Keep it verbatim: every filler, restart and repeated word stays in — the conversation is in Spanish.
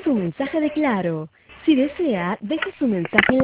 su mensaje de Claro. Si desea, deje su mensaje en